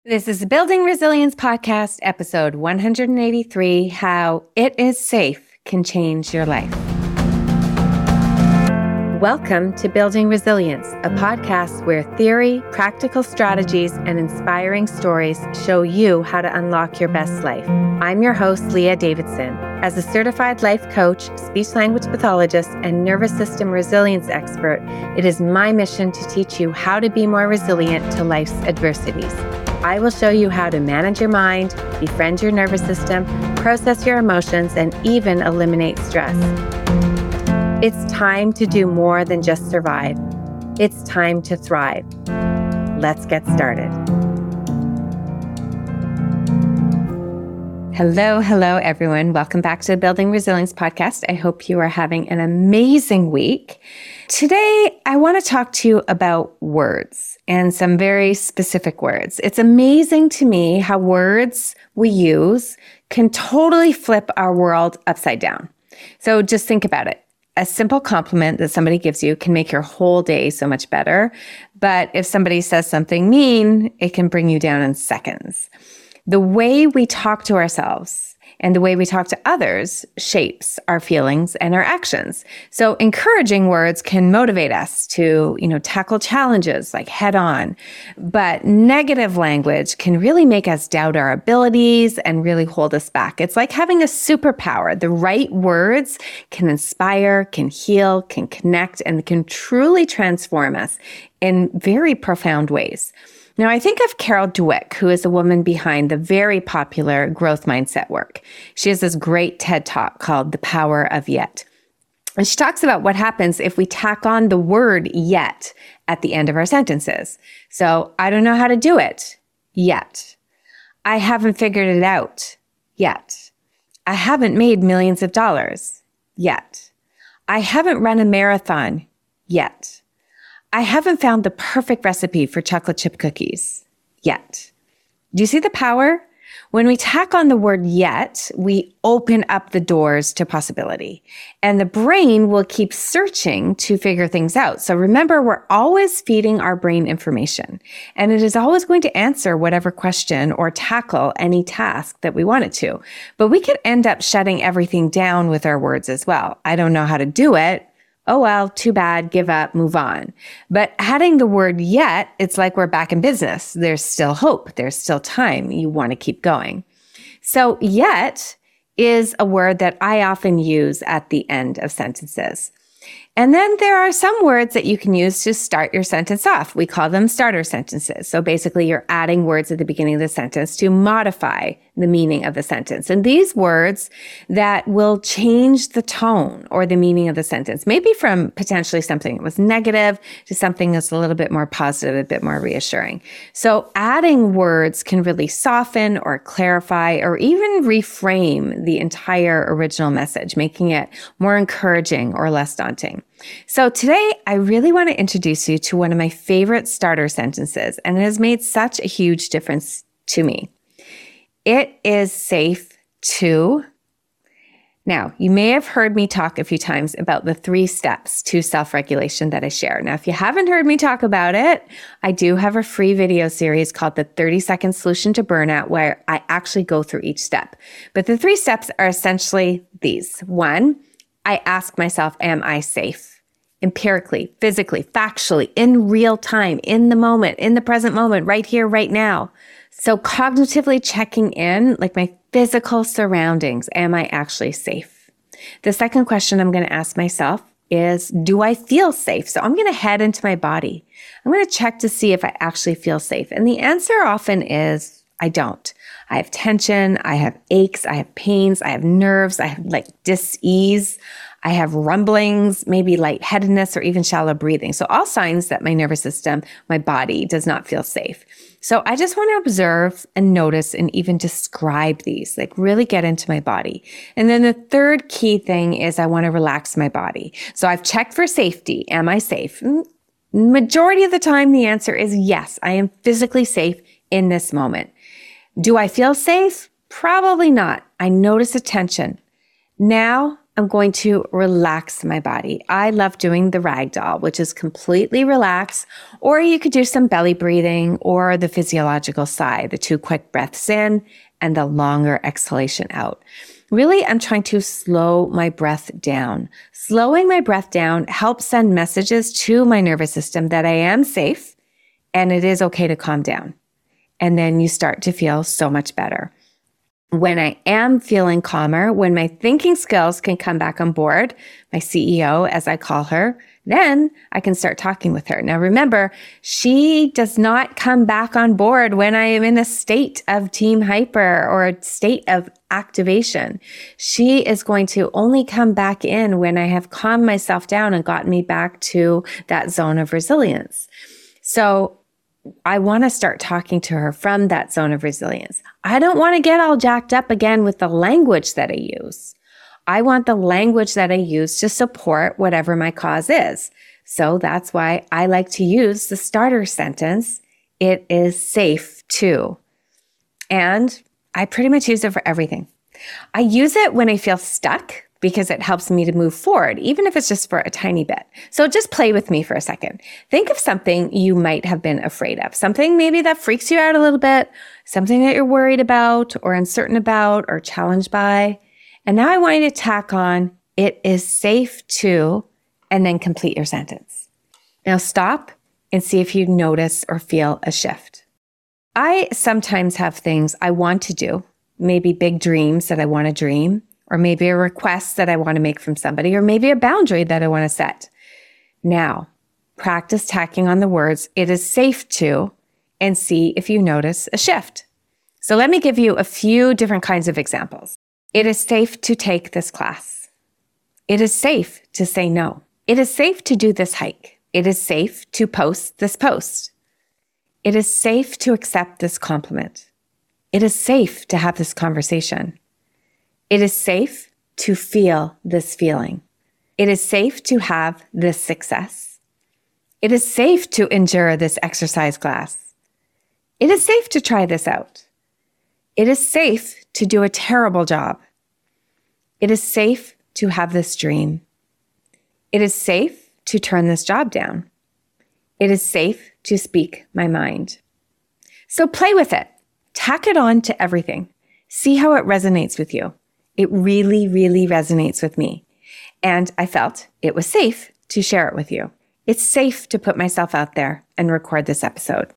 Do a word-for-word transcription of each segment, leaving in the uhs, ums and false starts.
This is the Building Resilience Podcast, episode one hundred eighty-three, How It Is Safe Can Change Your Life. Welcome to Building Resilience, a podcast where theory, practical strategies, and inspiring stories show you how to unlock your best life. I'm your host, Leah Davidson. As a certified life coach, speech-language pathologist, and nervous system resilience expert, it is my mission to teach you how to be more resilient to life's adversities. I will show you how to manage your mind, befriend your nervous system, process your emotions, and even eliminate stress. It's time to do more than just survive. It's time to thrive. Let's get started. Hello, hello, everyone. Welcome back to the Building Resilience Podcast. I hope you are having an amazing week. Today, I want to talk to you about words and some very specific words. It's amazing to me how words we use can totally flip our world upside down. So just think about it. A simple compliment that somebody gives you can make your whole day so much better. But if somebody says something mean, it can bring you down in seconds. The way we talk to ourselves and the way we talk to others shapes our feelings and our actions. So encouraging words can motivate us to, you know, tackle challenges like head on. But negative language can really make us doubt our abilities and really hold us back. It's like having a superpower. The right words can inspire, can heal, can connect, and can truly transform us in very profound ways. Now, I think of Carol Dweck, who is a woman behind the very popular growth mindset work. She has this great TED Talk called The Power of Yet. And she talks about what happens if we tack on the word yet at the end of our sentences. So, I don't know how to do it yet. I haven't figured it out yet. I haven't made millions of dollars yet. I haven't run a marathon yet. I haven't found the perfect recipe for chocolate chip cookies yet. Do you see the power? When we tack on the word yet, we open up the doors to possibility, and the brain will keep searching to figure things out. So remember, we're always feeding our brain information, and it is always going to answer whatever question or tackle any task that we want it to. But we could end up shutting everything down with our words as well. I don't know how to do it. Oh, well, too bad, give up, move on. But adding the word yet, it's like we're back in business. There's still hope. There's still time. You want to keep going. So yet is a word that I often use at the end of sentences. And then there are some words that you can use to start your sentence off. We call them starter sentences. So basically, you're adding words at the beginning of the sentence to modify the meaning of the sentence. And these words that will change the tone or the meaning of the sentence, maybe from potentially something that was negative to something that's a little bit more positive, a bit more reassuring. So adding words can really soften or clarify or even reframe the entire original message, making it more encouraging or less daunting. So today, I really want to introduce you to one of my favorite starter sentences, and it has made such a huge difference to me. It is safe to... Now, you may have heard me talk a few times about the three steps to self-regulation that I share. Now, if you haven't heard me talk about it, I do have a free video series called the thirty second Solution to Burnout, where I actually go through each step. But the three steps are essentially these. One, I ask myself, am I safe? Empirically, physically, factually, in real time, in the moment, in the present moment, right here, right now. So cognitively checking in, like my physical surroundings, am I actually safe? The second question I'm going to ask myself is, do I feel safe? So I'm going to head into my body. I'm going to check to see if I actually feel safe. And the answer often is, I don't. I have tension, I have aches, I have pains, I have nerves, I have like dis-ease, I have rumblings, maybe lightheadedness, or even shallow breathing. So all signs that my nervous system, my body does not feel safe. So I just want to observe and notice and even describe these, like really get into my body. And then the third key thing is I want to relax my body. So I've checked for safety. Am I safe? Majority of the time, the answer is yes, I am physically safe in this moment. Do I feel safe? Probably not. I notice a tension. Now, I'm I'm going to relax my body. I love doing the ragdoll, which is completely relaxed, or you could do some belly breathing or the physiological sigh, the two quick breaths in and the longer exhalation out. Really, I'm trying to slow my breath down. Slowing my breath down helps send messages to my nervous system that I am safe and it is okay to calm down. And then you start to feel so much better. When I am feeling calmer, when my thinking skills can come back on board, my C E O, as I call her, then I can start talking with her. Now, remember, she does not come back on board when I am in a state of team hyper or a state of activation. She is going to only come back in when I have calmed myself down and gotten me back to that zone of resilience. So I want to start talking to her from that zone of resilience. I don't want to get all jacked up again with the language that I use. I want the language that I use to support whatever my cause is. So that's why I like to use the starter sentence, it is safe to. And I pretty much use it for everything. I use it when I feel stuck, because it helps me to move forward, even if it's just for a tiny bit. So just play with me for a second. Think of something you might have been afraid of, something maybe that freaks you out a little bit, something that you're worried about or uncertain about or challenged by. And now I want you to tack on, it is safe to, and then complete your sentence. Now stop and see if you notice or feel a shift. I sometimes have things I want to do, maybe big dreams that I want to dream, or maybe a request that I want to make from somebody, or maybe a boundary that I want to set. Now, practice tacking on the words, it is safe to, and see if you notice a shift. So let me give you a few different kinds of examples. It is safe to take this class. It is safe to say no. It is safe to do this hike. It is safe to post this post. It is safe to accept this compliment. It is safe to have this conversation. It is safe to feel this feeling. It is safe to have this success. It is safe to endure this exercise class. It is safe to try this out. It is safe to do a terrible job. It is safe to have this dream. It is safe to turn this job down. It is safe to speak my mind. So play with it. Tack it on to everything. See how it resonates with you. It really, really resonates with me. And I felt it was safe to share it with you. It's safe to put myself out there and record this episode.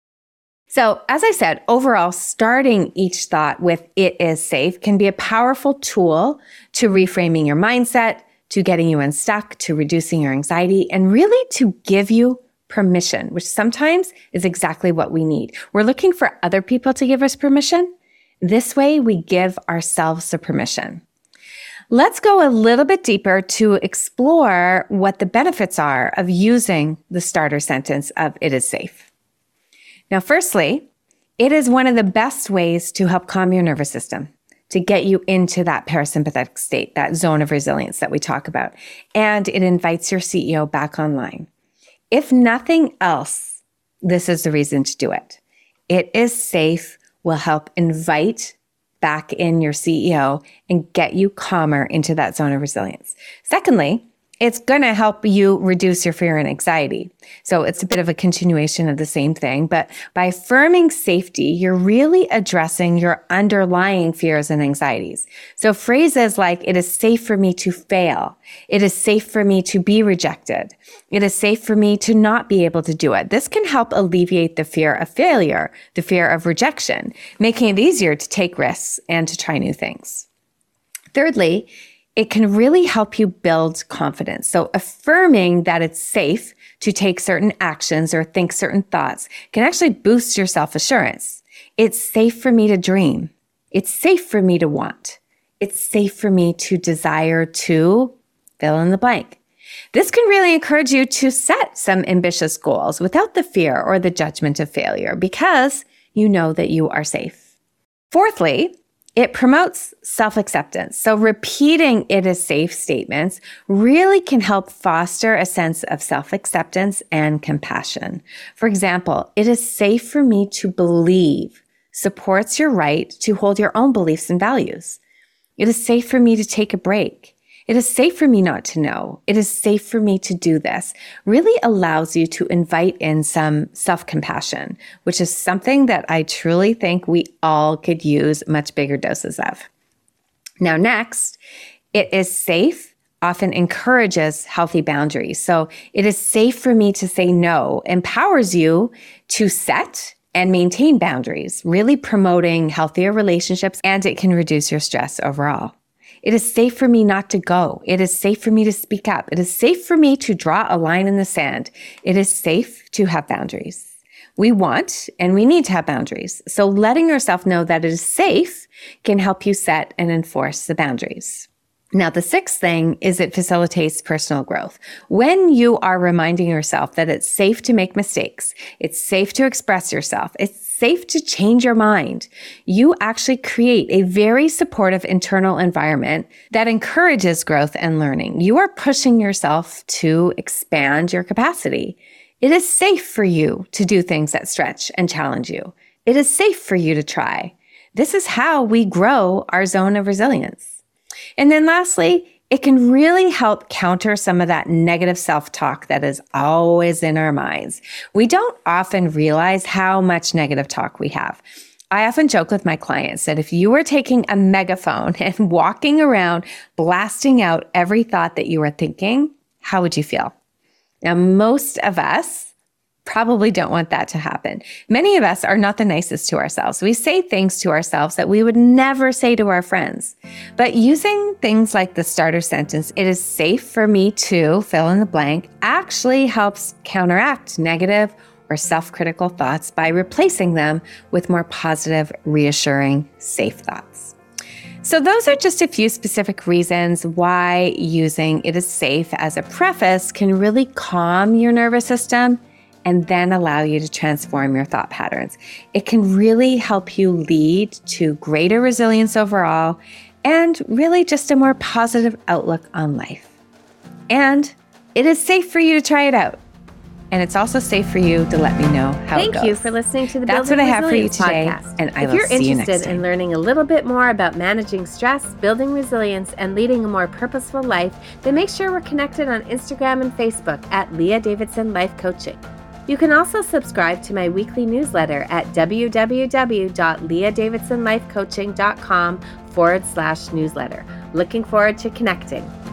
So as I said, overall, starting each thought with it is safe can be a powerful tool to reframing your mindset, to getting you unstuck, to reducing your anxiety, and really to give you permission, which sometimes is exactly what we need. We're looking for other people to give us permission. This way, we give ourselves the permission. Let's go a little bit deeper to explore what the benefits are of using the starter sentence of it is safe. Now, firstly, it is one of the best ways to help calm your nervous system, to get you into that parasympathetic state, that zone of resilience that we talk about. And it invites your C E O back online. If nothing else, this is the reason to do it. It is safe will help invite back in your C E O and get you calmer into that zone of resilience. Secondly, it's going to help you reduce your fear and anxiety. So it's a bit of a continuation of the same thing, but by affirming safety, you're really addressing your underlying fears and anxieties. So phrases like, it is safe for me to fail. It is safe for me to be rejected. It is safe for me to not be able to do it. This can help alleviate the fear of failure, the fear of rejection, making it easier to take risks and to try new things. Thirdly, it can really help you build confidence. So affirming that it's safe to take certain actions or think certain thoughts can actually boost your self-assurance. It's safe for me to dream. It's safe for me to want. It's safe for me to desire to fill in the blank. This can really encourage you to set some ambitious goals without the fear or the judgment of failure because you know that you are safe. Fourthly, it promotes self-acceptance. So repeating it is safe statements really can help foster a sense of self-acceptance and compassion. For example, it is safe for me to believe supports your right to hold your own beliefs and values. It is safe for me to take a break. It is safe for me not to know. It is safe for me to do this. Really allows you to invite in some self-compassion, which is something that I truly think we all could use much bigger doses of. Now, next, it is safe often encourages healthy boundaries. So it is safe for me to say no, empowers you to set and maintain boundaries, really promoting healthier relationships, and it can reduce your stress overall. It is safe for me not to go. It is safe for me to speak up. It is safe for me to draw a line in the sand. It is safe to have boundaries. We want and we need to have boundaries. So letting yourself know that it is safe can help you set and enforce the boundaries. Now, the sixth thing is it facilitates personal growth. When you are reminding yourself that it's safe to make mistakes, it's safe to express yourself, it's safe to change your mind, you actually create a very supportive internal environment that encourages growth and learning. You are pushing yourself to expand your capacity. It is safe for you to do things that stretch and challenge you. It is safe for you to try. This is how we grow our zone of resilience. And then lastly, it can really help counter some of that negative self-talk that is always in our minds. We don't often realize how much negative talk we have. I often joke with my clients that if you were taking a megaphone and walking around blasting out every thought that you were thinking, how would you feel? Now, most of us probably don't want that to happen. Many of us are not the nicest to ourselves. We say things to ourselves that we would never say to our friends. But using things like the starter sentence, it is safe for me to fill in the blank, actually helps counteract negative or self-critical thoughts by replacing them with more positive, reassuring, safe thoughts. So those are just a few specific reasons why using it is safe as a preface can really calm your nervous system and then allow you to transform your thought patterns. It can really help you lead to greater resilience overall and really just a more positive outlook on life. And it is safe for you to try it out. And it's also safe for you to let me know how Thank it goes. you for listening to the That's Building what I have for you Resilience today, podcast. and I if will you're see you next interested time. in learning a little bit more about managing stress, building resilience, and leading a more purposeful life, then make sure we're connected on Instagram and Facebook at Leah Davidson Life Coaching. You can also subscribe to my weekly newsletter at www.leahdavidsonlifecoaching.com forward slash newsletter. Looking forward to connecting.